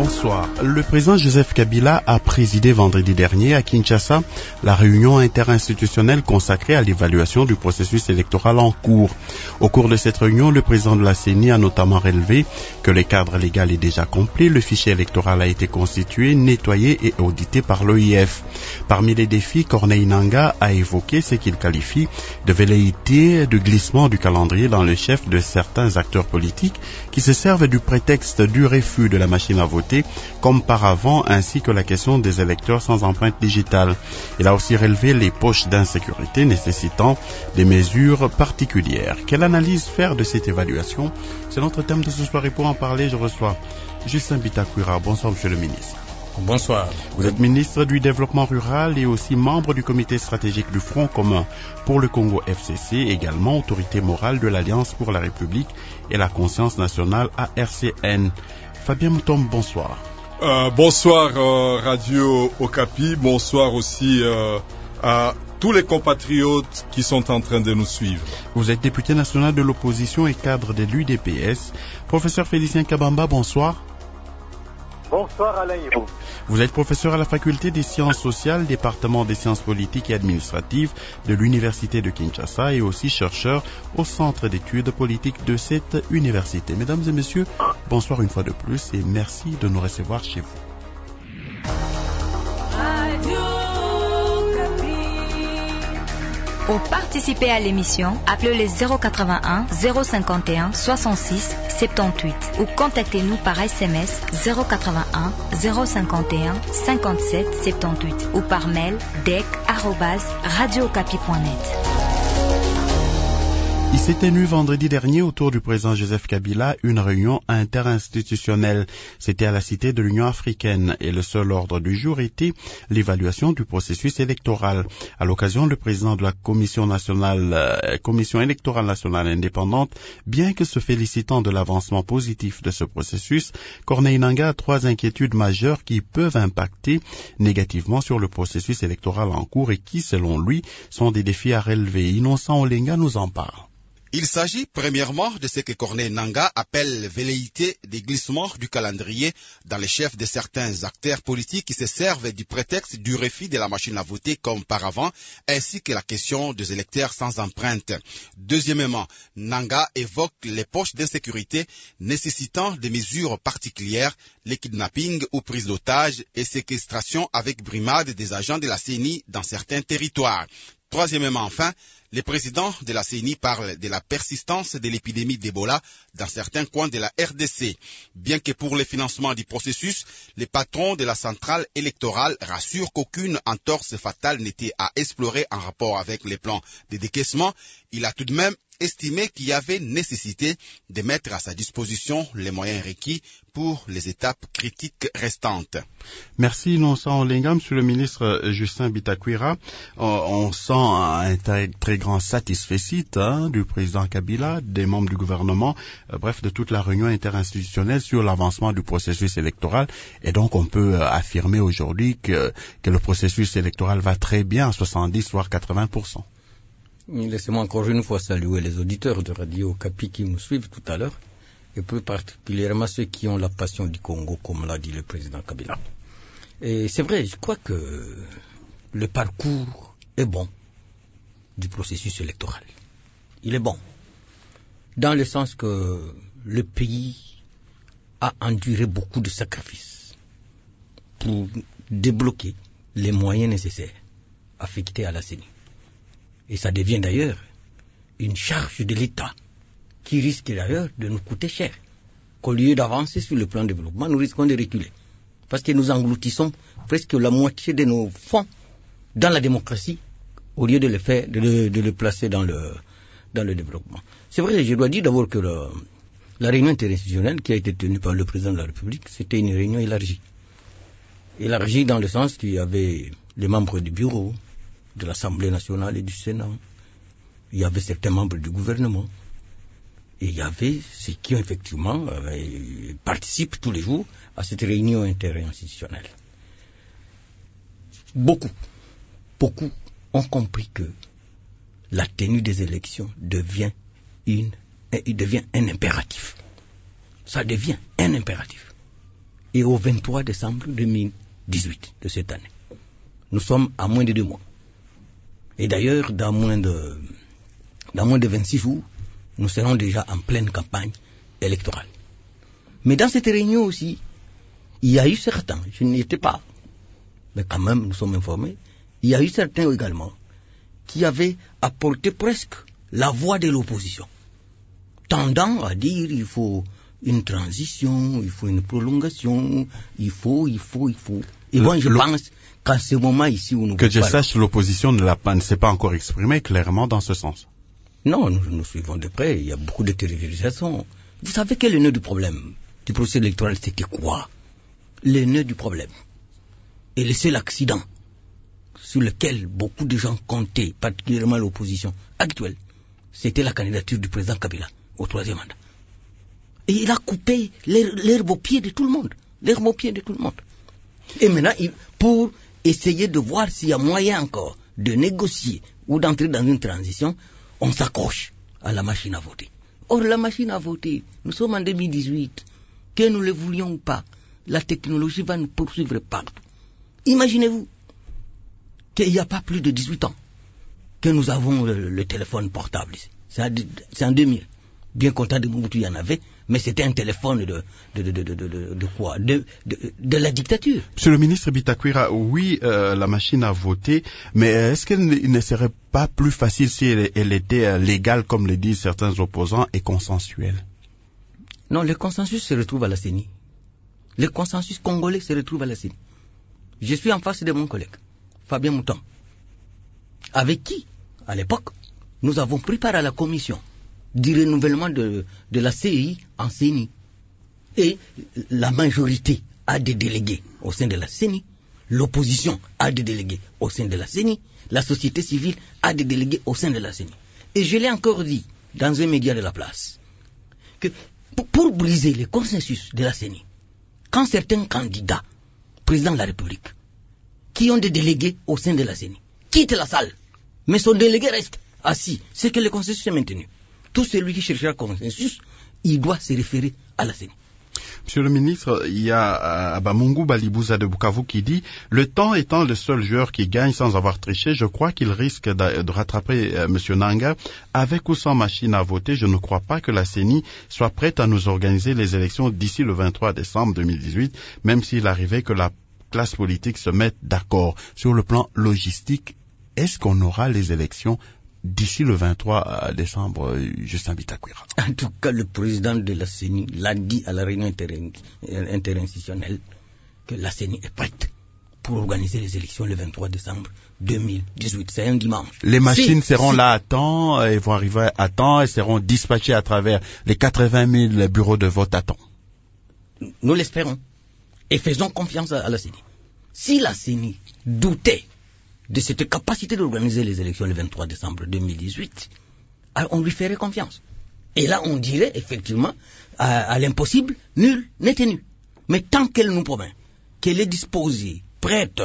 bonsoir. Le président Joseph Kabila a présidé vendredi dernier à Kinshasa la réunion interinstitutionnelle consacrée à l'évaluation du processus électoral en cours. Au cours de cette réunion, le président de la CENI a notamment relevé que le cadre légal est déjà complet, le fichier électoral a été constitué, nettoyé et audité par l'OIF. Parmi les défis, Corneille Nangaa a évoqué ce qu'il qualifie de velléité de glissement du calendrier dans le chef de certains acteurs politiques qui se servent du prétexte du refus de la machine à voter comme par avant, ainsi que la question des électeurs sans empreinte digitale. Il a aussi relevé les poches d'insécurité nécessitant des mesures particulières. Quelle analyse faire de cette évaluation? C'est notre thème de ce soir et pour en parler, je reçois Justin Bitakwira. Bonsoir, monsieur le ministre. Bonsoir. Vous êtes ministre du Développement rural et aussi membre du comité stratégique du Front commun pour le Congo FCC, également autorité morale de l'Alliance pour la République et la conscience nationale ARCN. Fabien Moutom, bonsoir. Bonsoir Radio Okapi, bonsoir aussi à tous les compatriotes qui sont en train de nous suivre. Vous êtes député national de l'opposition et cadre de l'UDPS. Professeur Félicien Kabamba, bonsoir. Bonsoir Alain. Vous êtes professeur à la faculté des sciences sociales, département des sciences politiques et administratives de l'université de Kinshasa et aussi chercheur au centre d'études politiques de cette université. Mesdames et messieurs, bonsoir une fois de plus et merci de nous recevoir chez vous. Pour participer à l'émission, appelez les 081 051 66 78 ou contactez-nous par SMS 081 051 57 78 ou par mail dec@radiookapi.net. Il s'est tenu vendredi dernier autour du président Joseph Kabila une réunion interinstitutionnelle. C'était à la Cité de l'Union africaine et le seul ordre du jour était l'évaluation du processus électoral. À l'occasion, le président de la Commission électorale nationale indépendante, bien que se félicitant de l'avancement positif de ce processus, Corneille Nangaa a trois inquiétudes majeures qui peuvent impacter négativement sur le processus électoral en cours et qui, selon lui, sont des défis à relever. Innocent Olenga nous en parle. Il s'agit premièrement de ce que Corneille Nangaa appelle velléité des glissements du calendrier dans les chefs de certains acteurs politiques qui se servent du prétexte du refus de la machine à voter comme par avant, ainsi que la question des électeurs sans empreinte. Deuxièmement, Nangaa évoque les poches d'insécurité nécessitant des mesures particulières, les kidnappings ou prises d'otages et séquestration avec brimade des agents de la CENI dans certains territoires. Troisièmement, enfin, le président de la CENI parle de la persistance de l'épidémie d'Ebola dans certains coins de la RDC. Bien que pour le financement du processus, les patrons de la centrale électorale rassurent qu'aucune entorse fatale n'était à explorer en rapport avec les plans de décaissement, il a tout de même estimé qu'il y avait nécessité de mettre à sa disposition les moyens requis pour les étapes critiques restantes. Merci Innocent Olenga. Monsieur le ministre Justin Bitakwira, on sent un très grand satisfecit du président Kabila, des membres du gouvernement, bref de toute la réunion interinstitutionnelle sur l'avancement du processus électoral et donc on peut affirmer aujourd'hui que le processus électoral va très bien à 70 voire 80%. Laissez-moi encore une fois saluer les auditeurs de Radio Okapi qui nous suivent tout à l'heure, et plus particulièrement ceux qui ont la passion du Congo, comme l'a dit le président Kabila. Et c'est vrai, je crois que le parcours est bon du processus électoral. Il est bon, dans le sens que le pays a enduré beaucoup de sacrifices pour débloquer les moyens nécessaires affectés à la CENI. Et ça devient d'ailleurs une charge de l'État qui risque d'ailleurs de nous coûter cher. Qu'au lieu d'avancer sur le plan de développement, nous risquons de reculer. Parce que nous engloutissons presque la moitié de nos fonds dans la démocratie au lieu de le faire, de le placer dans le développement. C'est vrai, je dois dire d'abord que la réunion interinstitutionnelle qui a été tenue par le président de la République, c'était une réunion élargie. Élargie dans le sens qu'il y avait les membres du bureau, de l'Assemblée nationale et du Sénat. Il y avait certains membres du gouvernement. Et il y avait ceux qui effectivement participent tous les jours à cette réunion interinstitutionnelle. Beaucoup ont compris que la tenue des élections devient un impératif. Ça devient un impératif. et au 23 décembre 2018 de cette année. Nous sommes à moins de 2 mois. Et d'ailleurs, dans moins de 26 jours, nous serons déjà en pleine campagne électorale. Mais dans cette réunion aussi, il y a eu certains, je n'y étais pas, mais quand même nous sommes informés, il y a eu certains également qui avaient apporté presque la voix de l'opposition, tendant à dire il faut une transition, il faut une prolongation, il faut. Et bon, je pense qu'à ce moment ici où nous... Que je sache, l'opposition ne s'est pas encore exprimée clairement dans ce sens. Non, nous suivons de près, il y a beaucoup de tergiversations. Vous savez quel est le nœud du problème du processus électoral, c'était quoi? Le nœud du problème. Et le seul accident sur lequel beaucoup de gens comptaient, particulièrement l'opposition actuelle, c'était la candidature du président Kabila au 3e mandat. Et il a coupé l'herbe aux pieds de tout le monde. Et maintenant, pour essayer de voir s'il y a moyen encore de négocier ou d'entrer dans une transition, on s'accroche à la machine à voter. Or, la machine à voter, nous sommes en 2018, que nous le voulions ou pas, la technologie va nous poursuivre partout. Imaginez-vous qu'il n'y a pas plus de 18 ans que nous avons le téléphone portable ici. C'est en 2000. Bien content de Mobutu, il y en avait, mais c'était un téléphone de quoi? De la dictature. Monsieur le ministre Bitakwira, oui, la machine à voter, mais est-ce qu'elle ne serait pas plus facile si elle était légale, comme le disent certains opposants, et consensuelle? Non, le consensus se retrouve à la CENI. Le consensus congolais se retrouve à la CENI. Je suis en face de mon collègue, Fabien Mouton, avec qui, à l'époque, nous avons préparé la commission du renouvellement de la CEI en CENI. Et la majorité a des délégués au sein de la CENI, l'opposition a des délégués au sein de la CENI, la société civile a des délégués au sein de la CENI. Et je l'ai encore dit dans un média de la place, que pour briser le consensus de la CENI, quand certains candidats, présidents de la République, qui ont des délégués au sein de la CENI, quittent la salle, mais son délégué reste assis, c'est que le consensus est maintenu. Tout celui qui cherchera consensus, il doit se référer à la CENI. Monsieur le ministre, il y a Abamungu Balibouza de Bukavu qui dit « Le temps étant le seul joueur qui gagne sans avoir triché, je crois qu'il risque de rattraper Monsieur Nanga. Avec ou sans machine à voter, je ne crois pas que la CENI soit prête à nous organiser les élections d'ici le 23 décembre 2018, même s'il arrivait que la classe politique se mette d'accord. Sur le plan logistique, est-ce qu'on aura les élections d'ici le 23 décembre, Justin Bitakwira? En tout cas, le président de la CENI l'a dit à la réunion interinstitutionnelle que la CENI est prête pour organiser les élections le 23 décembre 2018. C'est un dimanche. Les machines seront là à temps, elles vont arriver à temps, elles seront dispatchées à travers les 80 000 bureaux de vote à temps. Nous l'espérons et faisons confiance à la CENI. Si la CENI doutait de cette capacité d'organiser les élections le 23 décembre 2018, alors on lui ferait confiance. Et là, on dirait effectivement, à l'impossible, nul n'est tenu. Mais tant qu'elle nous promet qu'elle est disposée, prête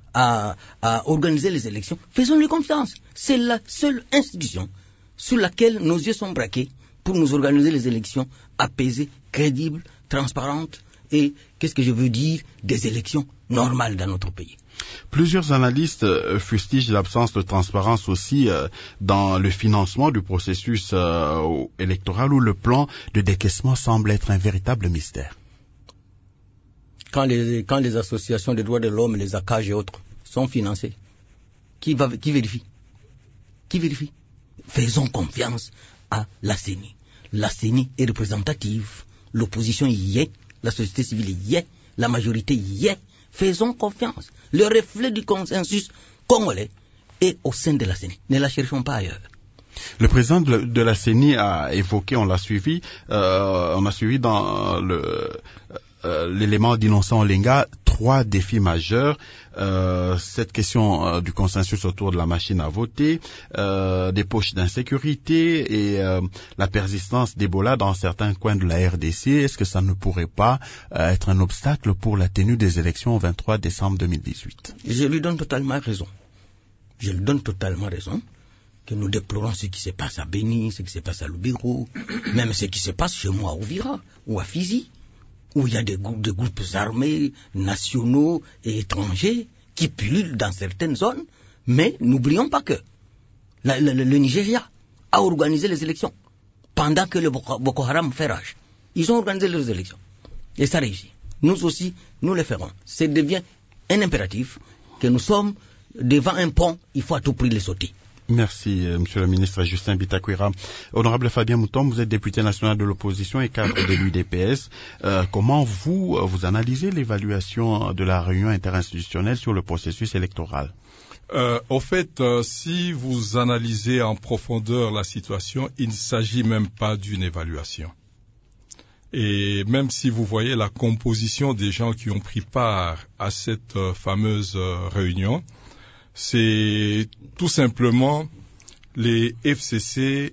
à organiser les élections, faisons-lui confiance. C'est la seule institution sur laquelle nos yeux sont braqués pour nous organiser les élections apaisées, crédibles, transparentes et, qu'est-ce que je veux dire, des élections normales dans notre pays. Plusieurs analystes fustigent l'absence de transparence aussi dans le financement du processus électoral où le plan de décaissement semble être un véritable mystère. Quand les associations des droits de l'homme, les ACAJ et autres sont financées, qui vérifie? Qui vérifie? Faisons confiance à la CENI. La CENI est représentative. L'opposition y est, la société civile y est, la majorité y est. Faisons confiance. Le reflet du consensus congolais est au sein de la CENI. Ne la cherchons pas ailleurs. Le président de la CENI a évoqué, on a suivi dans l'élément d'Innocent Olenga 3 défis majeurs. Cette question du consensus autour de la machine à voter, des poches d'insécurité et la persistance d'Ebola dans certains coins de la RDC. Est-ce que ça ne pourrait pas être un obstacle pour la tenue des élections au 23 décembre 2018? Je lui donne totalement raison. Que nous déplorons ce qui se passe à Béni, ce qui se passe à Lubero, même ce qui se passe chez moi à Ouvira ou à Fizi. où il y a des groupes armés, nationaux et étrangers, qui pullulent dans certaines zones, mais n'oublions pas que le Nigeria a organisé les élections pendant que le Boko Haram fait rage. Ils ont organisé les élections. Et ça réussit. Nous aussi, nous le ferons. Ça devient un impératif que nous sommes devant un pont, il faut à tout prix le sauter. Merci, Monsieur le ministre Justin Bitakwira. Honorable Fabien Moutom, vous êtes député national de l'opposition et cadre de l'UDPS. Comment vous analysez l'évaluation de la réunion interinstitutionnelle sur le processus électoral? Au fait, si vous analysez en profondeur la situation, il ne s'agit même pas d'une évaluation. Et même si vous voyez la composition des gens qui ont pris part à cette fameuse réunion, c'est tout simplement les FCC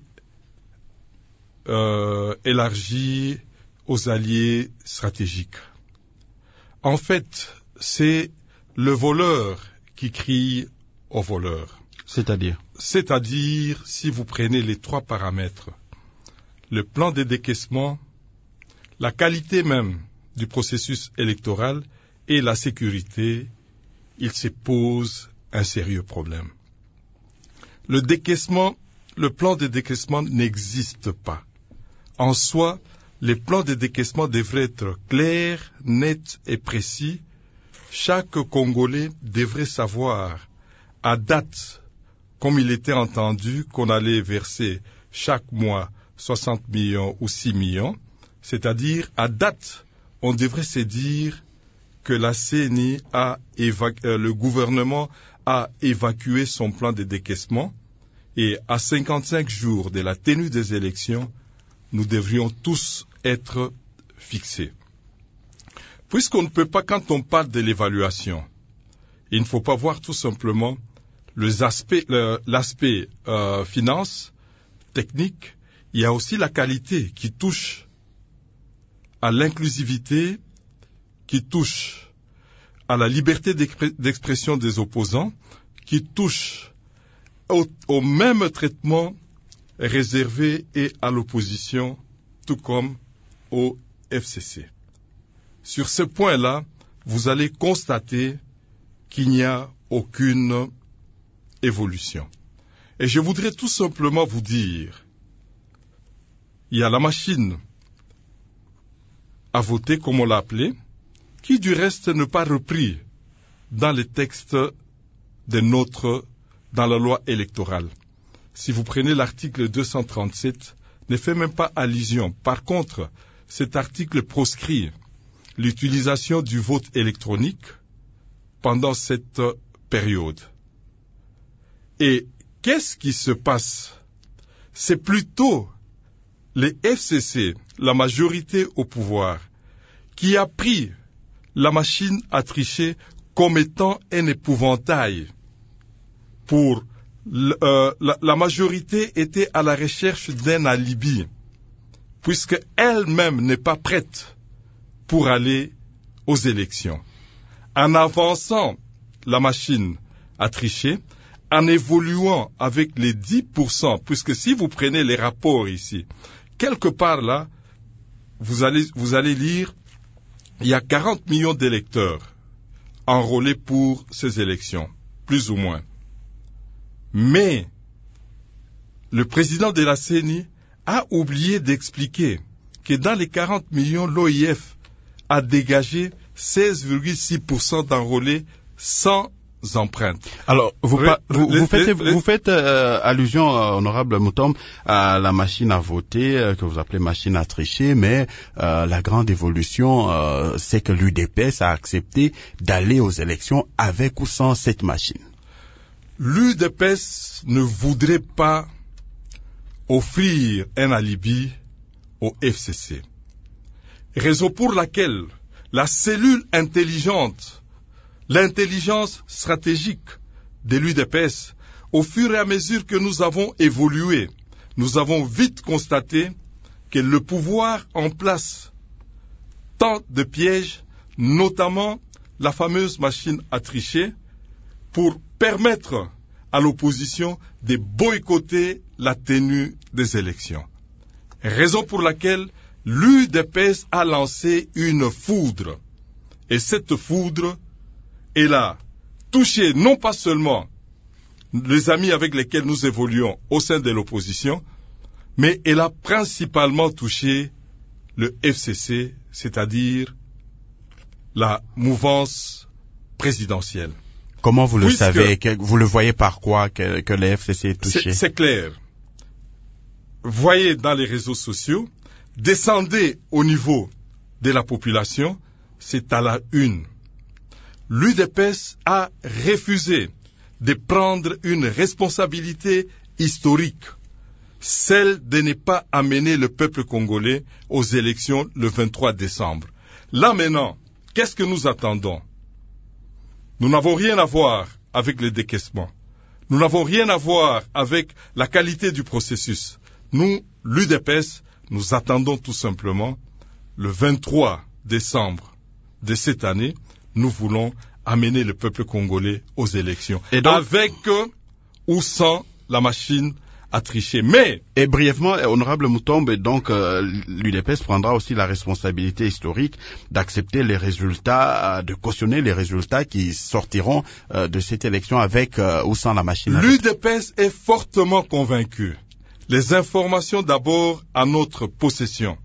élargis aux alliés stratégiques. En fait, c'est le voleur qui crie au voleur. C'est-à-dire, si vous prenez les 3 paramètres, le plan de décaissement, la qualité même du processus électoral et la sécurité, il se pose un sérieux problème. Le plan de décaissement n'existe pas. En soi, les plans de décaissement devraient être clairs, nets et précis. Chaque Congolais devrait savoir, à date, comme il était entendu, qu'on allait verser chaque mois 60 millions ou 6 millions, c'est-à-dire, à date, on devrait se dire que la CENI le gouvernement a évacué son plan de décaissement et à 55 jours de la tenue des élections, nous devrions tous être fixés. Puisqu'on ne peut pas, quand on parle de l'évaluation, il ne faut pas voir tout simplement l'aspect finance, technique, il y a aussi la qualité qui touche à l'inclusivité, qui touche à la liberté d'expression des opposants, qui touche au même traitement réservé et à l'opposition, tout comme au FCC. Sur ce point-là, vous allez constater qu'il n'y a aucune évolution. Et je voudrais tout simplement vous dire, il y a la machine à voter, comme on l'a appelé, qui du reste n'est pas repris dans les textes dans la loi électorale. Si vous prenez l'article 237, ne fait même pas allusion. Par contre, cet article proscrit l'utilisation du vote électronique pendant cette période. Et qu'est-ce qui se passe? C'est plutôt les FCC, la majorité au pouvoir, qui a pris la machine à tricher comme étant un épouvantail. La majorité était à la recherche d'un alibi, puisque elle-même n'est pas prête pour aller aux élections. En avançant la machine à tricher, en évoluant avec les 10%, puisque si vous prenez les rapports ici, quelque part là, vous allez lire, il y a 40 millions d'électeurs enrôlés pour ces élections, plus ou moins. Mais le président de la CENI a oublié d'expliquer que dans les 40 millions, l'OIF a dégagé 16,6% d'enrôlés sans empreinte. Alors, vous faites allusion, honorable Moutom, à la machine à voter, que vous appelez machine à tricher, mais la grande évolution, c'est que l'UDPS a accepté d'aller aux élections avec ou sans cette machine. L'UDPS ne voudrait pas offrir un alibi au FCC. Raison pour laquelle la cellule intelligente, l'intelligence stratégique de l'UDPS, au fur et à mesure que nous avons évolué, nous avons vite constaté que le pouvoir en place tente de pièges, notamment la fameuse machine à tricher, pour permettre à l'opposition de boycotter la tenue des élections. Raison pour laquelle l'UDPS a lancé une foudre. Et cette foudre, elle a touché non pas seulement les amis avec lesquels nous évoluons au sein de l'opposition, mais elle a principalement touché le FCC, c'est-à-dire la mouvance présidentielle. Comment vous le savez? Vous le voyez par quoi que le FCC est touché? C'est clair. Voyez dans les réseaux sociaux, descendez au niveau de la population, c'est à la une. L'UDPS a refusé de prendre une responsabilité historique, celle de ne pas amener le peuple congolais aux élections le 23 décembre. Là maintenant, qu'est-ce que nous attendons? Nous n'avons rien à voir avec le décaissement. Nous n'avons rien à voir avec la qualité du processus. Nous, l'UDPS, nous attendons tout simplement le 23 décembre de cette année, nous voulons amener le peuple congolais aux élections. Et donc, avec ou sans la machine à tricher. Mais... Et brièvement, honorable Moutombe, donc l'UDPS prendra aussi la responsabilité historique d'accepter les résultats, de cautionner les résultats qui sortiront de cette élection avec ou sans la machine à tricher. L'UDPS est fortement convaincu. Les informations d'abord à notre possession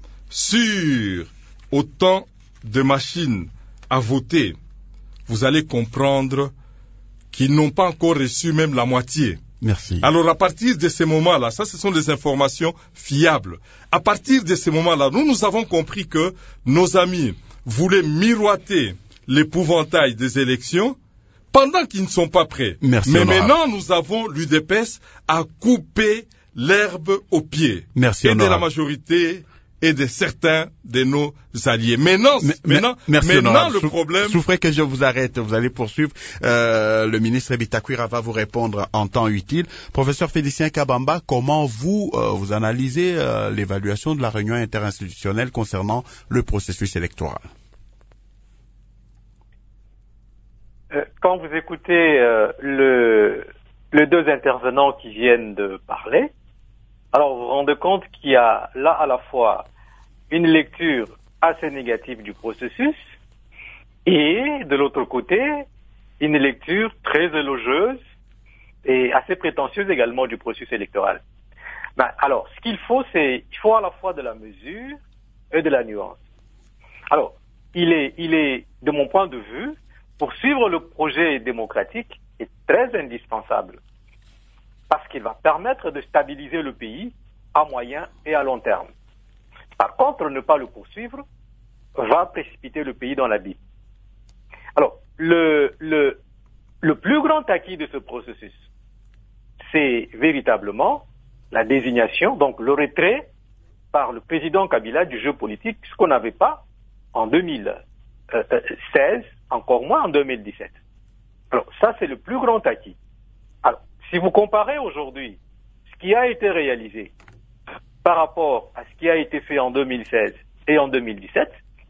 sur autant de machines à voter, vous allez comprendre qu'ils n'ont pas encore reçu même la moitié. Merci. Alors à partir de ces moments-là, ça ce sont des informations fiables. À partir de ces moments-là, nous avons compris que nos amis voulaient miroiter l'épouvantail des élections pendant qu'ils ne sont pas prêts. Merci, mais honorable. maintenant, nous avons l'UDPS à couper l'herbe aux pieds. Merci, et honorable. de la majorité et de certains de nos alliés. Maintenant, le problème... Souffrez que je vous arrête, vous allez poursuivre. Le ministre Bitakwira va vous répondre en temps utile. Professeur Félicien Kabamba, comment vous analysez l'évaluation de la réunion interinstitutionnelle concernant le processus électoral? Quand vous écoutez les deux intervenants qui viennent de parler, alors vous vous rendez compte qu'il y a là à la fois une lecture assez négative du processus et de l'autre côté une lecture très élogieuse et assez prétentieuse également du processus électoral. Alors, ce qu'il faut, il faut à la fois de la mesure et de la nuance. Alors, il est, de mon point de vue, poursuivre le projet démocratique est très indispensable parce qu'il va permettre de stabiliser le pays à moyen et à long terme. Par contre, ne pas le poursuivre va précipiter le pays dans l'abîme. Alors, le plus grand acquis de ce processus, c'est véritablement la désignation, donc le retrait par le président Kabila du jeu politique, ce qu'on n'avait pas en 2016, encore moins en 2017. Alors, ça, c'est le plus grand acquis. Alors, si vous comparez aujourd'hui ce qui a été réalisé par rapport à ce qui a été fait en 2016 et en 2017,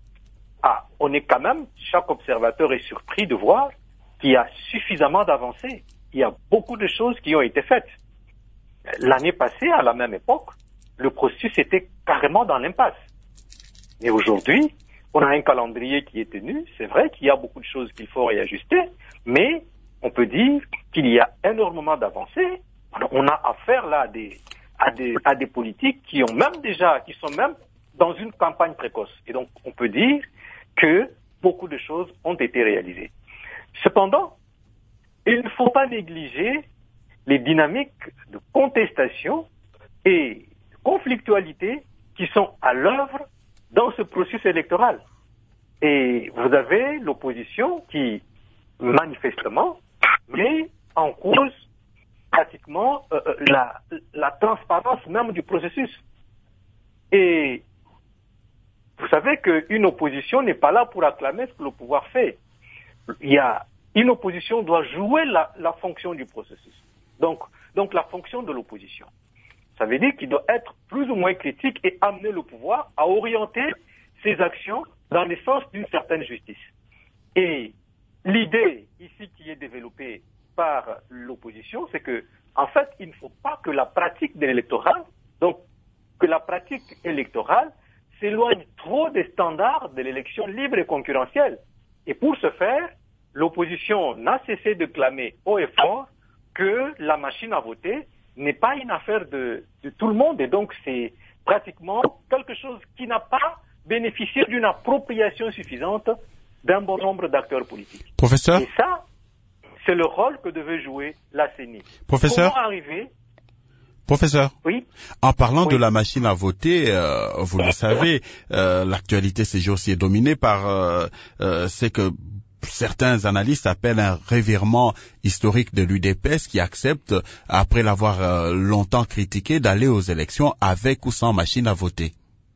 on est quand même, chaque observateur est surpris de voir qu'il y a suffisamment d'avancées. Il y a beaucoup de choses qui ont été faites. L'année passée, à la même époque, le processus était carrément dans l'impasse. Et aujourd'hui, on a un calendrier qui est tenu. C'est vrai qu'il y a beaucoup de choses qu'il faut réajuster, mais on peut dire qu'il y a énormément d'avancées. On a affaire là à des politiques qui sont même dans une campagne précoce. Et donc, on peut dire que beaucoup de choses ont été réalisées. Cependant, il ne faut pas négliger les dynamiques de contestation et de conflictualité qui sont à l'œuvre dans ce processus électoral. Et vous avez l'opposition qui, manifestement, met en cause pratiquement la transparence même du processus. Et vous savez qu'une opposition n'est pas là pour acclamer ce que le pouvoir fait. Une opposition doit jouer la fonction du processus. Donc la fonction de l'opposition. Ça veut dire qu'il doit être plus ou moins critique et amener le pouvoir à orienter ses actions dans le sens d'une certaine justice. Et l'idée ici qui est développée par l'opposition, c'est que, en fait, il ne faut pas que la pratique de l'électoral, donc que la pratique électorale s'éloigne trop des standards de l'élection libre et concurrentielle. Et pour ce faire, l'opposition n'a cessé de clamer haut et fort que la machine à voter n'est pas une affaire de tout le monde. Et donc, c'est pratiquement quelque chose qui n'a pas bénéficié d'une appropriation suffisante d'un bon nombre d'acteurs politiques. Professeur ? Et ça, c'est le rôle que devait jouer la CENI. Professeur ? Comment arriver ? Professeur, oui. En parlant de la machine à voter, vous le savez, l'actualité ces jours-ci est dominée par ce que certains analystes appellent un revirement historique de l'UDPS qui accepte, après l'avoir longtemps critiqué, d'aller aux élections avec ou sans machine à voter.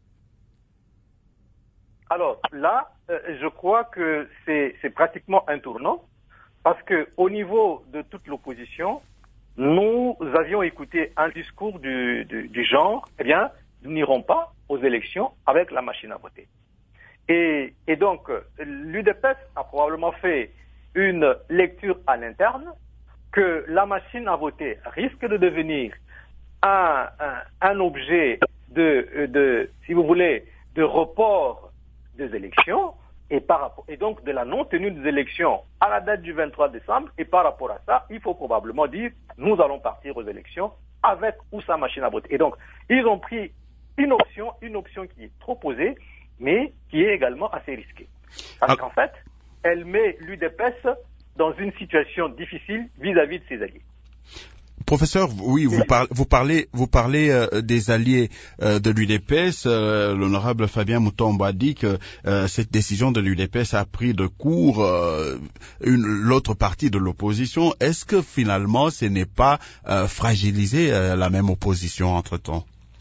Alors là, je crois que c'est pratiquement un tournant, parce que au niveau de toute l'opposition, nous avions écouté un discours du genre, eh bien, nous n'irons pas aux élections avec la machine à voter. Et donc, l'UDPS a probablement fait une lecture à l'interne que la machine à voter risque de devenir un objet si vous voulez, de report des élections, et donc de la non-tenue des élections à la date du 23 décembre, et par rapport à ça, il faut probablement dire, nous allons partir aux élections avec ou sans machine à voter. Et donc, ils ont pris une option qui est trop posée, mais qui est également assez risquée. Parce qu'en fait, elle met l'UDPS dans une situation difficile vis-à-vis de ses alliés. Professeur, oui, vous parlez des alliés de l'UDPS. L'honorable Fabien Mutombo a dit que cette décision de l'UDPS a pris de court l'autre partie de l'opposition. Est-ce que finalement ce n'est pas fragiliser la même opposition entre-temps?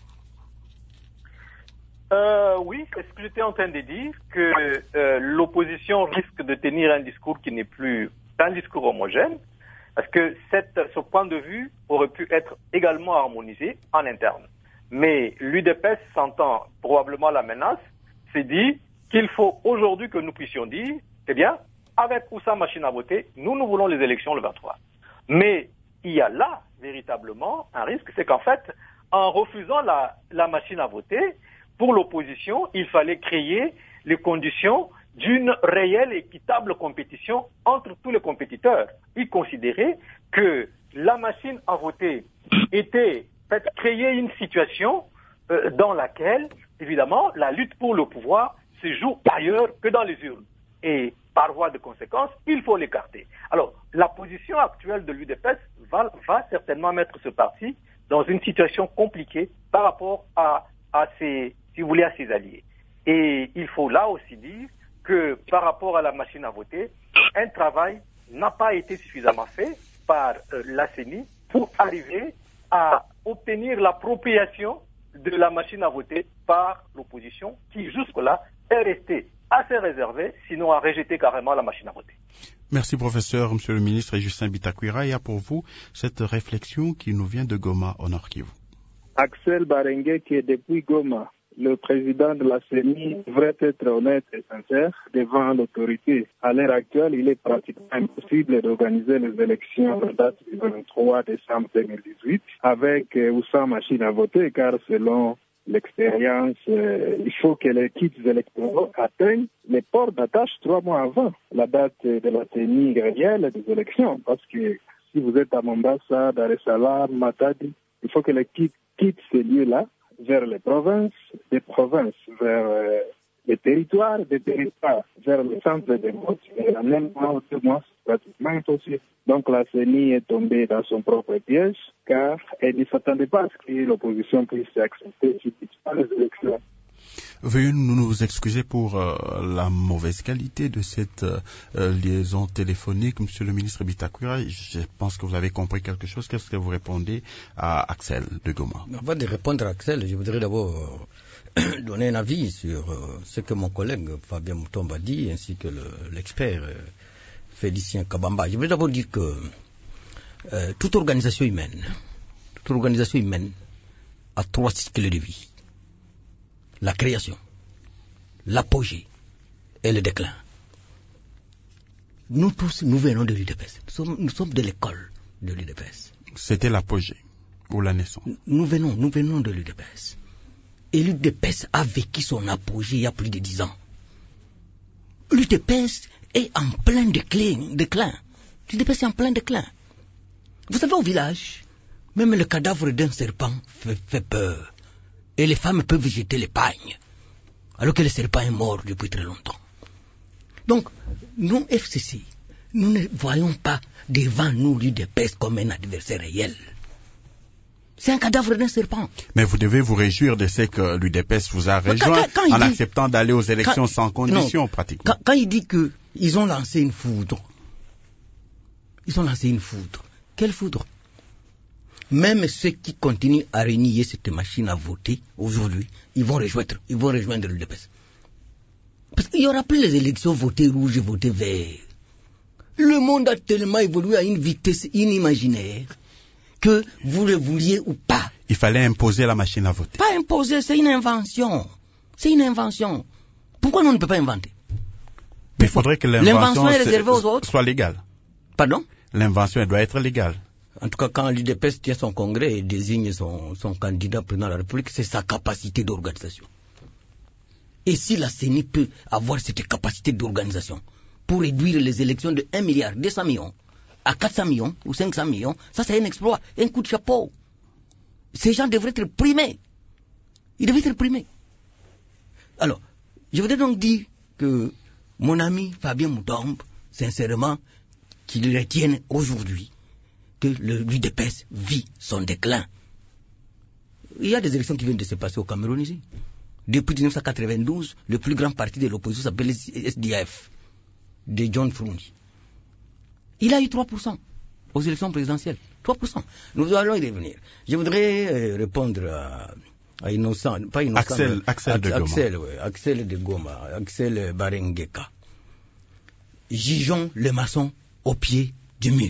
Oui, c'est ce que j'étais en train de dire, que l'opposition risque de tenir un discours qui n'est plus un discours homogène, parce que ce point de vue aurait pu être également harmonisé en interne. Mais l'UDPS, sentant probablement la menace, s'est dit qu'il faut aujourd'hui que nous puissions dire, eh bien, avec ou sans machine à voter, nous voulons les élections le 23. Mais il y a là, véritablement, un risque, c'est qu'en fait, en refusant la machine à voter, pour l'opposition, il fallait créer les conditions d'une réelle et équitable compétition entre tous les compétiteurs. Ils considéraient que la machine à voter était créer une situation dans laquelle, évidemment, la lutte pour le pouvoir se joue ailleurs que dans les urnes. Et par voie de conséquence, il faut l'écarter. Alors, la position actuelle de l'UDPS va certainement mettre ce parti dans une situation compliquée par rapport à ses alliés. Et il faut là aussi dire que par rapport à la machine à voter, un travail n'a pas été suffisamment fait par la CENI pour arriver à obtenir l'appropriation de la machine à voter par l'opposition qui jusque-là est restée assez réservée, sinon a rejeté carrément la machine à voter. Merci professeur, monsieur le ministre et Justin Bitakwira. Il y a pour vous cette réflexion qui nous vient de Goma au Nord Kivu. Axel Barengue qui est depuis Goma. Le président de la CENI devrait être honnête et sincère devant l'autorité. À l'heure actuelle, il est pratiquement impossible d'organiser les élections à la date du 23 décembre 2018 avec ou sans machine à voter, car selon l'expérience, il faut que les kits électoraux atteignent les ports d'attache 3 mois avant la date de la CENI réelle des élections. Parce que si vous êtes à Mombasa, Dar es Salaam, Matadi, il faut que les kits quittent ces lieux-là vers les provinces, des provinces vers les territoires, des territoires vers le centre des votes. Et en même temps, 2 mois, c'est pratiquement impossible. Donc la CENI est tombée dans son propre piège, car elle ne s'attendait pas à ce que l'opposition puisse accepter les élections. Veuillez nous excuser pour la mauvaise qualité de cette liaison téléphonique, monsieur le ministre Bitakwira. Je pense que vous avez compris quelque chose. Qu'est-ce que vous répondez à Axel de Goma? Avant de répondre à Axel, je voudrais d'abord donner un avis sur ce que mon collègue Fabien Mutombo a dit, ainsi que l'expert Félicien Kabamba. Je voudrais d'abord dire que toute organisation humaine a 3 cycles de vie. La création, l'apogée et le déclin. Nous tous, nous venons de l'UDPS. Nous sommes de l'école de l'UDPS. C'était l'apogée ou la naissance. Nous venons de l'UDPS. Et l'UDPS a vécu son apogée il y a plus de 10 ans. L'UDPS est en plein déclin. L'UDPS est en plein déclin. Vous savez, au village, même le cadavre d'un serpent fait peur. Et les femmes peuvent jeter les pagnes, alors que le serpent est mort depuis très longtemps. Donc, nous, FCC, nous ne voyons pas devant nous l'UDPS comme un adversaire réel. C'est un cadavre d'un serpent. Mais vous devez vous réjouir de ce que l'UDPS vous a rejoint en acceptant d'aller aux élections sans condition, pratiquement. Quand il dit qu'ils ont lancé une foudre, quelle foudre? Même ceux qui continuent à renier cette machine à voter aujourd'hui, ils vont rejoindre l'UDPS. Parce qu'il n'y aura plus les élections voter rouge et voter vert. Le monde a tellement évolué à une vitesse inimaginaire que vous le vouliez ou pas. Il fallait imposer la machine à voter. Pas imposer, c'est une invention. Pourquoi on ne peut pas inventer? Mais il faudrait que l'invention est réservée aux autres. Soit légale. Pardon? L'invention, elle doit être légale. En tout cas, quand l'UDPS tient son congrès et désigne son candidat président de la République, c'est sa capacité d'organisation. Et si la CENI peut avoir cette capacité d'organisation pour réduire les élections de 1 milliard 200 millions à 400 millions ou 500 millions, ça c'est un exploit, un coup de chapeau. Ces gens devraient être primés. Ils devraient être primés. Alors, je voudrais donc dire que mon ami Fabien Moutombe, sincèrement, qu'il retienne aujourd'hui que l'UDPS vit son déclin. Il y a des élections qui viennent de se passer au Cameroun ici. Depuis 1992, le plus grand parti de l'opposition s'appelle SDF, de John Frundi. Il a eu 3% aux élections présidentielles. 3%. Nous allons y revenir. Je voudrais répondre à Innocent, pas Innocent. Axel de Goma, Axel Barengeka. Jugeons le maçon au pied du mur.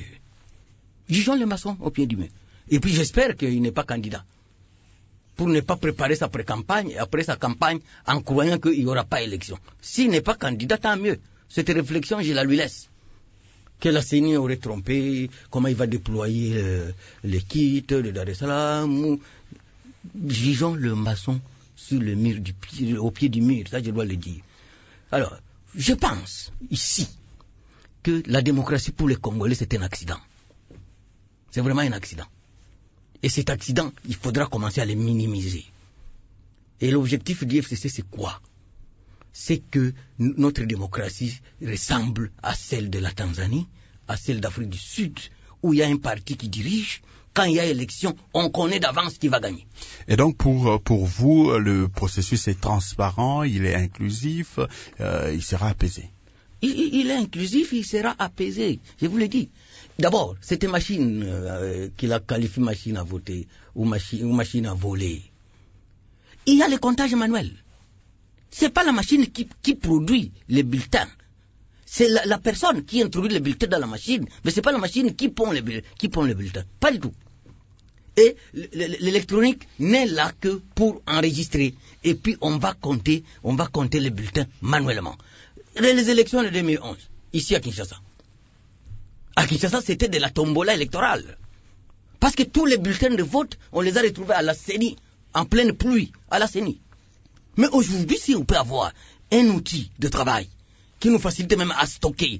Et puis j'espère qu'il n'est pas candidat. Pour ne pas préparer sa pré-campagne et après sa campagne en croyant qu'il n'y aura pas élection. S'il n'est pas candidat, tant mieux. Cette réflexion, je la lui laisse. Que la CENI aurait trompé, comment il va déployer les kits de Dar es Salaam. Jugeons le maçon sur le mur au pied du mur, ça je dois le dire. Alors, je pense ici que la démocratie pour les Congolais c'est un accident. C'est vraiment un accident. Et cet accident, il faudra commencer à le minimiser. Et l'objectif du FCC, c'est quoi? C'est que notre démocratie ressemble à celle de la Tanzanie, à celle d'Afrique du Sud, où il y a un parti qui dirige. Quand il y a élection, on connaît d'avance qui va gagner. Et donc, pour vous, le processus est transparent, il est inclusif, il sera apaisé. Il est inclusif, il sera apaisé, je vous l'ai dit. D'abord, cette machine qu'il a qualifiée machine à voter ou machine à voler, il y a le comptage manuel. C'est pas la machine qui produit les bulletins. C'est la personne qui introduit les bulletins dans la machine, mais c'est pas la machine qui pond les bulletins. Pas du tout. Et l'électronique n'est là que pour enregistrer. Et puis on va compter les bulletins manuellement. Les élections de 2011, ici à Kinshasa. À Kinshasa, c'était de la tombola électorale. Parce que tous les bulletins de vote, on les a retrouvés à la CENI, en pleine pluie, à la CENI. Mais aujourd'hui, si on peut avoir un outil de travail qui nous facilite même à stocker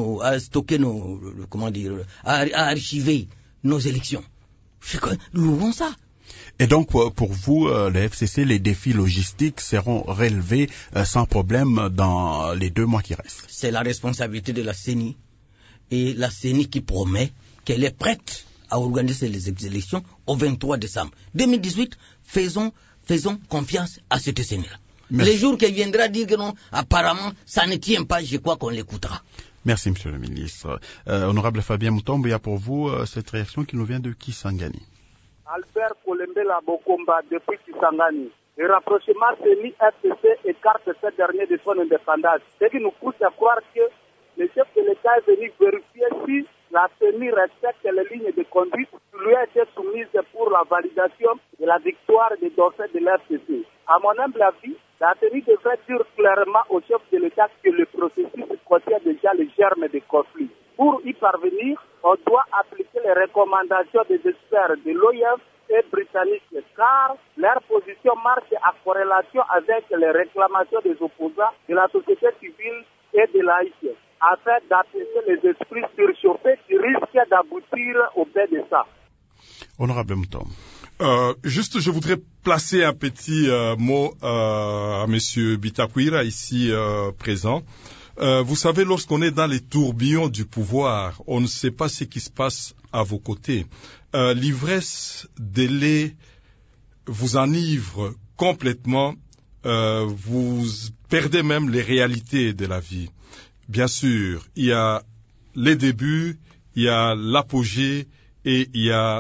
à archiver nos élections, louons ça. Et donc, pour vous, le FCC, les défis logistiques seront relevés sans problème dans les 2 mois qui restent. C'est la responsabilité de la CENI. Et la CENI qui promet qu'elle est prête à organiser les élections au 23 décembre 2018. Faisons confiance à cette CENI-là. Les jours qu'elle viendra dire que non, apparemment, ça ne tient pas, je crois qu'on l'écoutera. Merci, monsieur le ministre. Honorable Fabien Moutombe, il y a pour vous cette réaction qui nous vient de Kisangani. Albert Kolembela Bokomba depuis Kisangani. Le rapprochement CENI-FCC écarte ce dernier de son indépendance. Ce qui nous pousse à croire que le chef de l'État est venu vérifier si la CENI respecte les lignes de conduite qui lui a été soumises pour la validation de la victoire des dossiers de l'FCC. À mon humble avis, la CENI devrait dire clairement au chef de l'État que le processus contient déjà les germes des conflits. Pour y parvenir, on doit appliquer les recommandations des experts de l'OIF et britanniques, car leur position marche en corrélation avec les réclamations des opposants de la société civile et de l'AIC, afin d'apaiser les esprits surchauffés qui risquent d'aboutir au bain de sang. Honorable Moutom. Juste, je voudrais placer un petit mot à Monsieur Bitakwira, ici présent. Vous savez, lorsqu'on est dans les tourbillons du pouvoir, on ne sait pas ce qui se passe à vos côtés. L'ivresse des laits vous enivre complètement, vous perdez même les réalités de la vie. Bien sûr, il y a les débuts, il y a l'apogée et il y a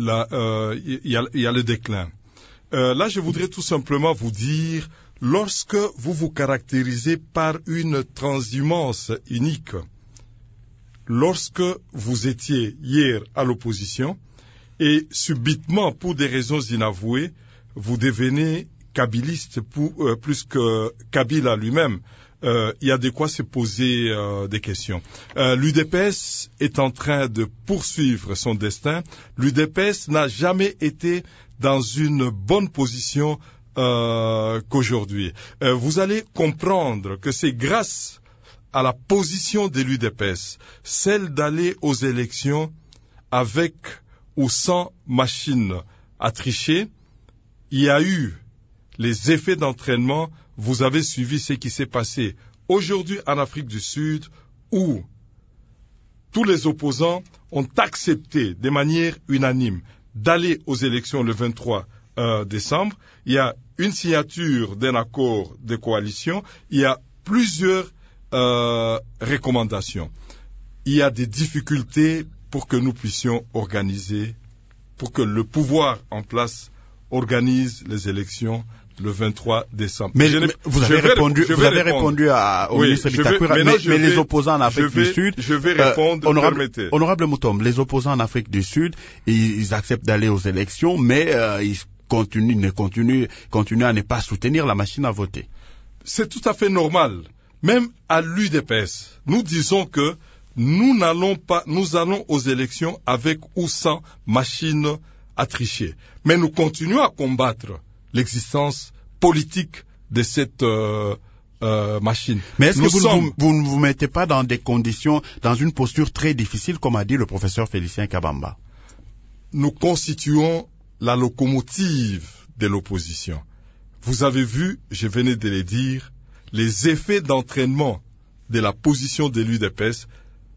le déclin. Là, je voudrais tout simplement vous dire, lorsque vous vous caractérisez par une transhumance unique, lorsque vous étiez hier à l'opposition et subitement, pour des raisons inavouées, vous devenez kabiliste plus que Kabila lui-même, il y a de quoi se poser des questions. L'UDPS est en train de poursuivre son destin. L'UDPS n'a jamais été dans une bonne position qu'aujourd'hui. Vous allez comprendre que c'est grâce à la position de l'UDPS, celle d'aller aux élections avec ou sans machine à tricher. Il y a eu les effets d'entraînement. Vous avez suivi ce qui s'est passé aujourd'hui en Afrique du Sud, où tous les opposants ont accepté de manière unanime d'aller aux élections le 23 décembre. Il y a une signature d'un accord de coalition. Il y a plusieurs recommandations. Il y a des difficultés pour que nous puissions organiser, pour que le pouvoir en place organise les élections le 23 décembre. Mais vous avez répondu au ministre Bitakwira, mais les opposants en Afrique du Sud... Je vais répondre, Honorable Moutom, les opposants en Afrique du Sud, ils acceptent d'aller aux élections, mais ils continuent à ne pas soutenir la machine à voter. C'est tout à fait normal. Même à l'UDPS, nous disons que nous allons aux élections avec ou sans machine à tricher. Mais nous continuons à combattre l'existence politique de cette machine. Mais est-ce que vous ne vous mettez pas dans des conditions, dans une posture très difficile, comme a dit le professeur Félicien Kabamba? Nous constituons la locomotive de l'opposition. Vous avez vu, je venais de le dire, les effets d'entraînement de la position de l'UDPS,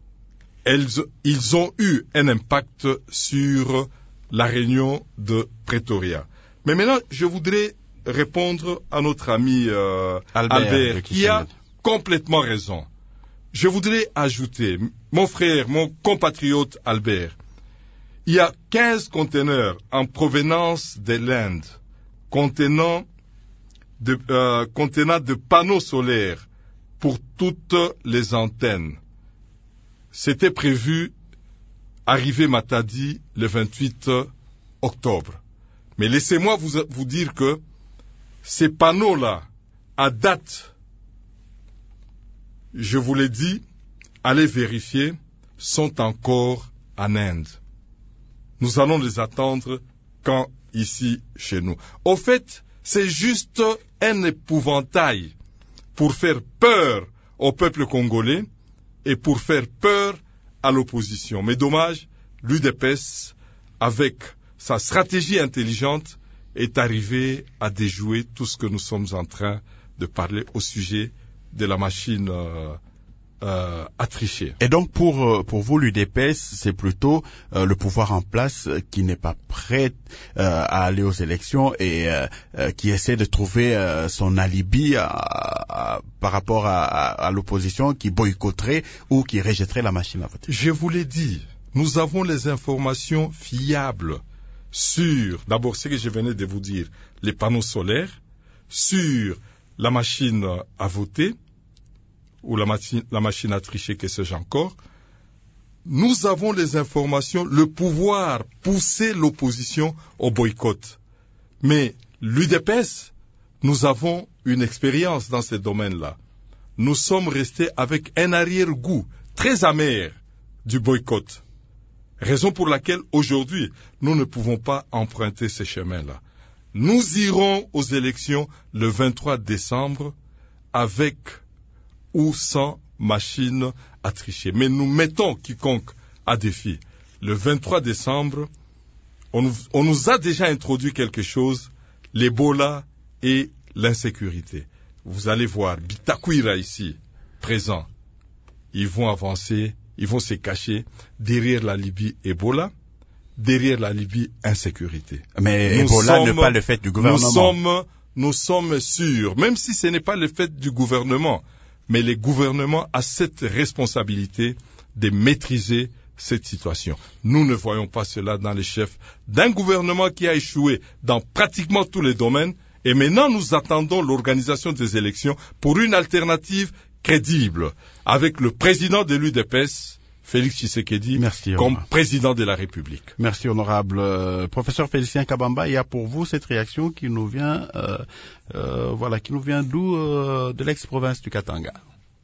ils ont eu un impact sur la réunion de Pretoria. Mais maintenant, je voudrais répondre à notre ami Albert qui a complètement raison. Je voudrais ajouter, mon frère, mon compatriote Albert, il y a 15 conteneurs en provenance de l'Inde contenant de panneaux solaires pour toutes les antennes. C'était prévu arriver Matadi le 28 octobre. Mais laissez-moi vous dire que ces panneaux-là, à date, je vous l'ai dit, allez vérifier, sont encore en Inde. Nous allons les attendre quand ici, chez nous. Au fait, c'est juste un épouvantail pour faire peur au peuple congolais et pour faire peur à l'opposition. Mais dommage, l'UDPS, avec sa stratégie intelligente, est arrivé à déjouer tout ce que nous sommes en train de parler au sujet de la machine à tricher. Et donc pour vous, l'UDPS, c'est plutôt le pouvoir en place qui n'est pas prêt à aller aux élections et qui essaie de trouver son alibi par rapport à l'opposition qui boycotterait ou qui rejetterait la machine à voter. Je vous l'ai dit, nous avons les informations fiables sur, d'abord ce que je venais de vous dire, les panneaux solaires, sur la machine à voter, ou la machine à tricher, que sais-je encore. Nous avons les informations, le pouvoir pousser l'opposition au boycott. Mais l'UDPS, nous avons une expérience dans ce domaine-là. Nous sommes restés avec un arrière-goût très amer du boycott. Raison pour laquelle aujourd'hui, nous ne pouvons pas emprunter ces chemins-là. Nous irons aux élections le 23 décembre avec ou sans machine à tricher. Mais nous mettons quiconque à défi. Le 23 décembre, on nous a déjà introduit quelque chose, l'Ebola et l'insécurité. Vous allez voir, Bitakwira ici, présent, ils vont avancer, ils vont se cacher derrière la Libye Ebola, derrière la Libye insécurité. Mais Ebola n'est pas le fait du gouvernement. Nous sommes sûrs, même si ce n'est pas le fait du gouvernement, mais le gouvernement a cette responsabilité de maîtriser cette situation. Nous ne voyons pas cela dans les chefs d'un gouvernement qui a échoué dans pratiquement tous les domaines, et maintenant nous attendons l'organisation des élections pour une alternative crédible, avec le président de l'UDPS, Félix Tshisekedi, comme président de la République. Merci, honorable. Professeur Félicien Kabamba, il y a pour vous cette réaction qui nous vient, qui nous vient d'où de l'ex-province du Katanga.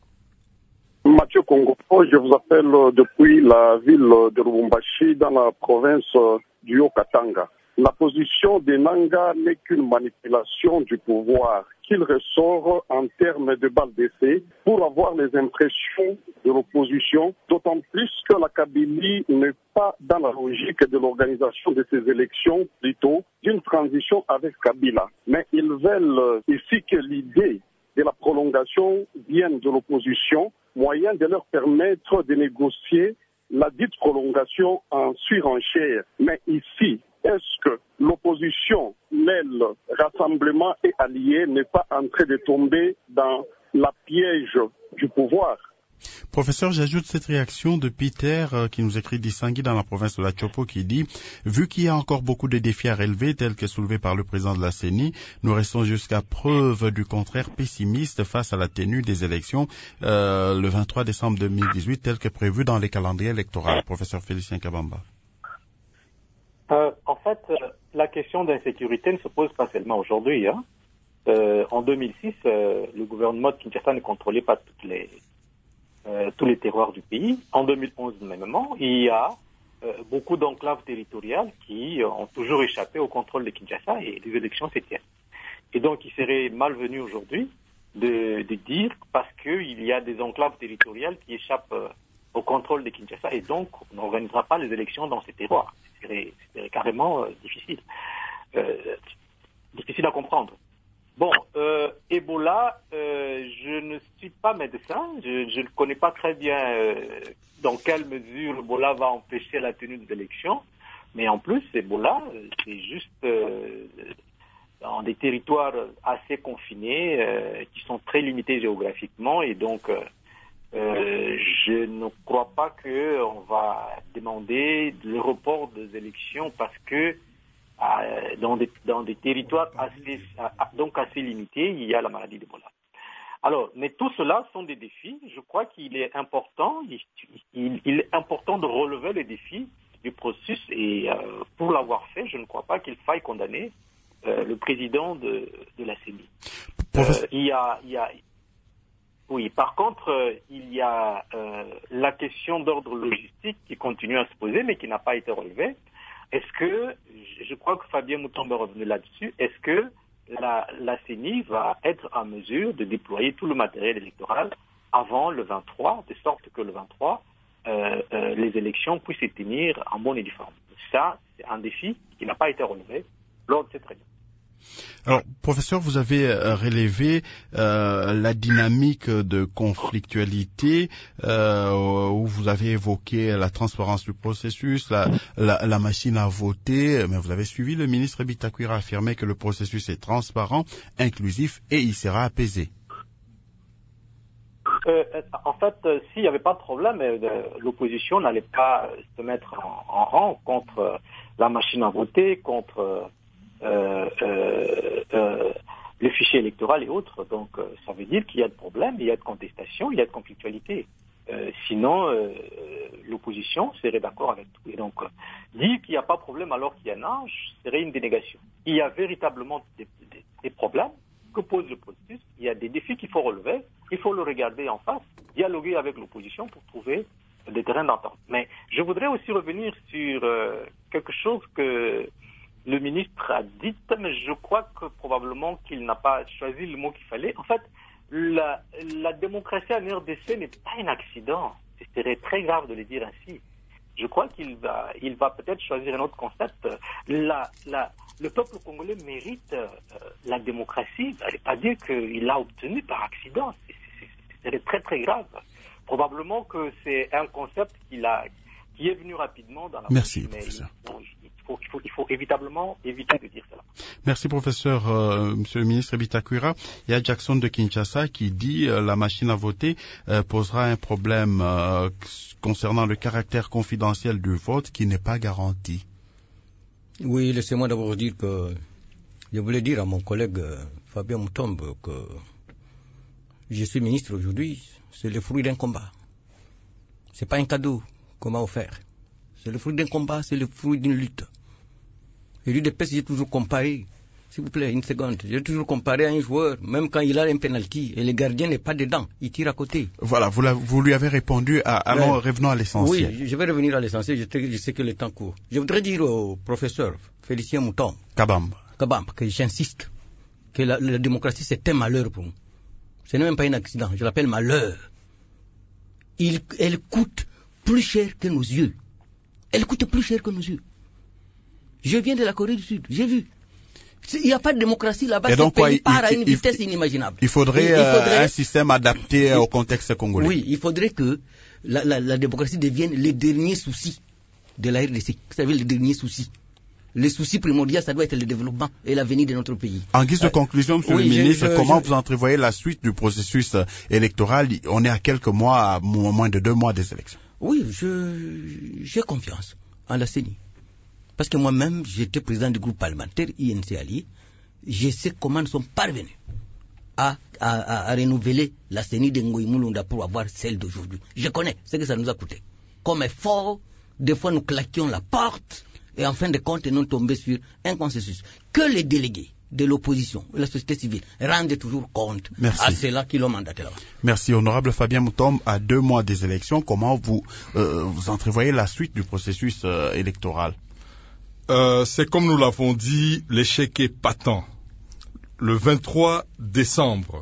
Mathieu Congo, je vous appelle depuis la ville de Lubumbashi dans la province du Haut-Katanga. La position de Nanga n'est qu'une manipulation du pouvoir qu'il ressort en termes de balles d'essai pour avoir les impressions de l'opposition, d'autant plus que la Kabylie n'est pas dans la logique de l'organisation de ces élections, plutôt d'une transition avec Kabila. Mais ils veulent ici que l'idée de la prolongation vienne de l'opposition, moyen de leur permettre de négocier la dite prolongation en surenchère. Mais ici, est-ce que l'opposition, l'aile, rassemblement et alliés n'est pas en train de tomber dans la piège du pouvoir? Professeur, j'ajoute cette réaction de Peter qui nous écrit d'Issangui dans la province de la Chopo qui dit « Vu qu'il y a encore beaucoup de défis à relever tels que soulevés par le président de la CENI, nous restons jusqu'à preuve du contraire pessimistes face à la tenue des élections le 23 décembre 2018 tel que prévu dans les calendriers électoraux. » Professeur Félicien Kabamba. En fait, la question d'insécurité ne se pose pas seulement aujourd'hui. En 2006, le gouvernement de Kinshasa ne contrôlait pas tous les terroirs du pays. En 2011 même, il y a beaucoup d'enclaves territoriales qui ont toujours échappé au contrôle de Kinshasa et les élections se tiennent. Et donc, il serait malvenu aujourd'hui de dire parce qu'il y a des enclaves territoriales qui échappent au contrôle de Kinshasa et donc on n'organisera pas les élections dans ces terroirs. C'est carrément difficile. Difficile à comprendre. Bon, Ebola, je ne suis pas médecin, je ne connais pas très bien dans quelle mesure Ebola va empêcher la tenue des élections, mais en plus, Ebola, c'est juste dans des territoires assez confinés, qui sont très limités géographiquement, et donc je ne crois pas qu'on va demander le report des élections parce que dans des territoires assez limités, il y a la maladie d'Ebola. Alors, mais tout cela sont des défis. Je crois qu'il est important, il est important de relever les défis du processus et pour l'avoir fait, je ne crois pas qu'il faille condamner le président de la CENI. Oui, par contre, il y a la question d'ordre logistique qui continue à se poser, mais qui n'a pas été relevée. Est-ce que, je crois que Fabien Moutombe est revenu là-dessus, est-ce que la CENI va être en mesure de déployer tout le matériel électoral avant le 23, de sorte que le 23, les élections puissent se tenir en bonne et due forme? Ça, c'est un défi qui n'a pas été relevé lors de cette réunion. Alors, professeur, vous avez relevé la dynamique de conflictualité où vous avez évoqué la transparence du processus, la machine à voter, mais vous avez suivi le ministre Bitakwira affirmer que le processus est transparent, inclusif et il sera apaisé. En fait, s'il n'y avait pas de problème, l'opposition n'allait pas se mettre en rang contre la machine à voter, contre le fichier électoral et autres. Donc, ça veut dire qu'il y a de problèmes, il y a de contestation, il y a de conflictualité. Sinon, l'opposition serait d'accord avec tout. Et donc, dire qu'il n'y a pas de problème alors qu'il y en a, serait une dénégation. Il y a véritablement des problèmes que pose le processus. Il y a des défis qu'il faut relever. Il faut le regarder en face, dialoguer avec l'opposition pour trouver d'entente. Mais je voudrais aussi revenir sur quelque chose que le ministre a dit, mais je crois que probablement qu'il n'a pas choisi le mot qu'il fallait. En fait, la démocratie en RDC n'est pas un accident. Ce serait très grave de le dire ainsi. Je crois qu'il va peut-être choisir un autre concept. Le peuple congolais mérite la démocratie. Ça ne veut pas dire qu'il l'a obtenue par accident. C'est très très grave. Probablement que c'est un concept qui est venu rapidement dans la Merci, bouche, professeur. Il faut évitablement éviter de dire cela. Merci, professeur. Monsieur le ministre Bitakwira, il y a Jackson de Kinshasa qui dit la machine à voter posera un problème concernant le caractère confidentiel du vote qui n'est pas garanti. Oui, laissez-moi d'abord dire que je voulais dire à mon collègue Fabien Moutombe que je suis ministre aujourd'hui, c'est le fruit d'un combat. C'est pas un cadeau qu'on m'a offert. C'est le fruit d'un combat, c'est le fruit d'une lutte. Et l'UDPS, j'ai toujours comparé, s'il vous plaît, une seconde, j'ai toujours comparé à un joueur, même quand il a un penalty, et le gardien n'est pas dedans, il tire à côté. Voilà, vous lui avez répondu, alors revenons à l'essentiel. Oui, je vais revenir à l'essentiel, je sais que le temps court. Je voudrais dire au professeur Félicien Mouton, Kabamba, que j'insiste, que la démocratie c'est un malheur pour nous. Ce n'est même pas un accident, je l'appelle malheur. Elle coûte plus cher que nos yeux. Elle coûte plus cher que nos yeux. Je viens de la Corée du Sud, j'ai vu. Il n'y a pas de démocratie là-bas, ce pays part à une vitesse inimaginable. Il faudrait un système adapté au contexte congolais. Oui, il faudrait que la démocratie devienne le dernier souci de la RDC. Vous savez, le dernier souci. Le souci primordial, ça doit être le développement et l'avenir de notre pays. En guise de conclusion, monsieur le ministre, comment vous entrevoyez la suite du processus électoral? On est à quelques mois, moins de 2 mois des élections. Oui, j'ai confiance en la CENI. Parce que moi-même, j'étais président du groupe parlementaire INC Allié. Je sais comment nous sommes parvenus à renouveler la CENI de Ngoï Moulunda pour avoir celle d'aujourd'hui. Je connais ce que ça nous a coûté. Comme effort, des fois nous claquions la porte et en fin de compte, nous tombons sur un consensus. Que les délégués de l'opposition, la société civile, rendent toujours compte à ceux-là qui l'ont mandaté là-bas. Merci. Honorable Fabien Moutombe, à 2 mois des élections, comment vous entrevoyez la suite du processus électoral? C'est comme nous l'avons dit, l'échec est patent. Le 23 décembre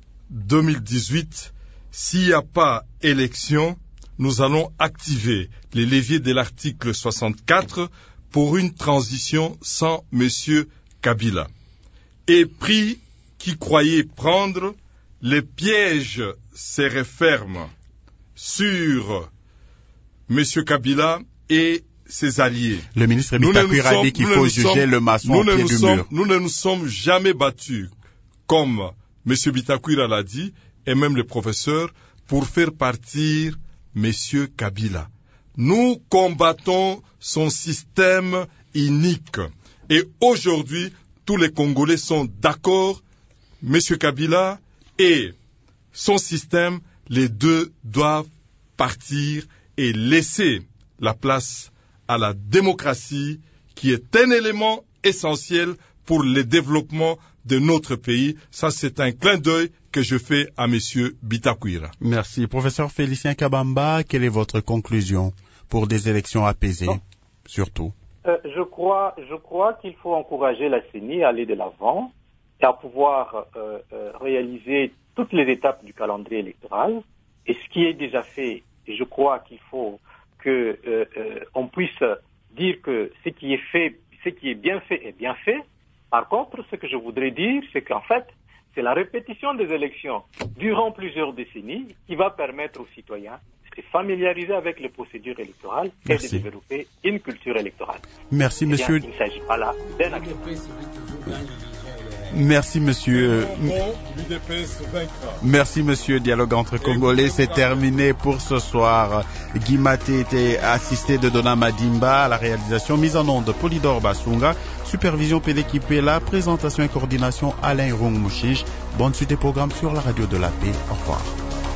2018, s'il n'y a pas élection, nous allons activer les leviers de l'article 64 pour une transition sans M. Kabila. Et pris qui croyait prendre, les pièges se referment sur M. Kabila et ses alliés. Le ministre Bitakwira dit qu'il faut juger le maçon au pied du mur. Nous ne nous sommes jamais battus, comme M. Bitakwira l'a dit, et même le professeur, pour faire partir M. Kabila. Nous combattons son système inique. Et aujourd'hui, tous les Congolais sont d'accord, M. Kabila et son système, les deux doivent partir et laisser la place à la démocratie, qui est un élément essentiel pour le développement de notre pays. Ça, c'est un clin d'œil que je fais à M. Bitakwira. Merci. Professeur Félicien Kabamba, quelle est votre conclusion pour des élections apaisées, surtout? Je crois qu'il faut encourager la CENI à aller de l'avant et à pouvoir réaliser toutes les étapes du calendrier électoral. Et ce qui est déjà fait, et je crois qu'il faut que on puisse dire que ce qui est bien fait est bien fait. Par contre, ce que je voudrais dire, c'est qu'en fait, c'est la répétition des élections durant plusieurs décennies qui va permettre aux citoyens de se familiariser avec les procédures électorales et de développer une culture électorale. Merci, monsieur. Il ne s'agit pas là d'un accident. Merci, monsieur. Merci, monsieur. Dialogue entre Congolais, c'est terminé pour ce soir. Guy Maté était assisté de Dona Madimba à la réalisation, mise en onde Polydor Basunga, supervision Pélékipela, présentation et coordination Alain Rong Mouchige. Bonne suite des programmes sur la radio de la paix. Au revoir.